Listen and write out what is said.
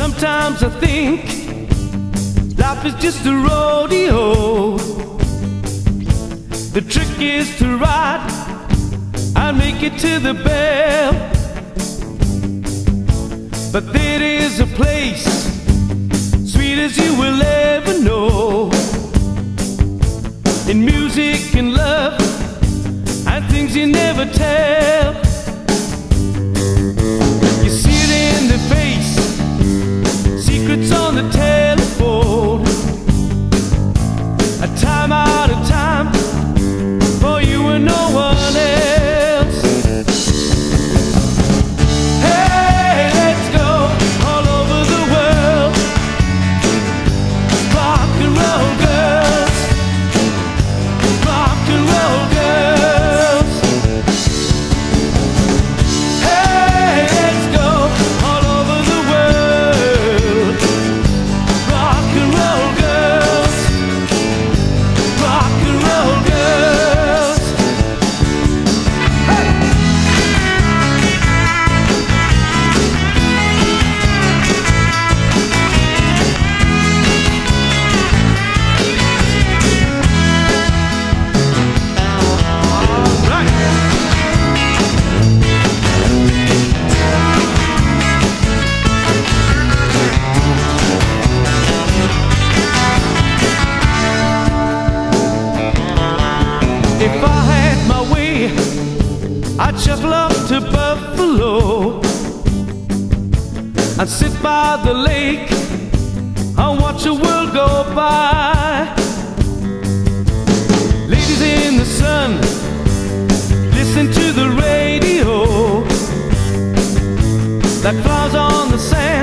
Sometimes I think life is just a rodeo. The trick is to ride and make it to the bell. But there is a place sweet as you will ever know, in music and love and things you never tell. You see it in the face, secrets on the telephone, a time out of time for you and no one else. Hey, let's go all over the world, rock and roll girls, rock and roll girls. Hey, let's go all over the world, rock and roll girls, rock and roll girls. Hey! All right. If I had my way, I'd shuffle up to Buffalo and sit by the lake and watch the world go by. Ladies in the sun, listen to the radio, like flowers on the sand.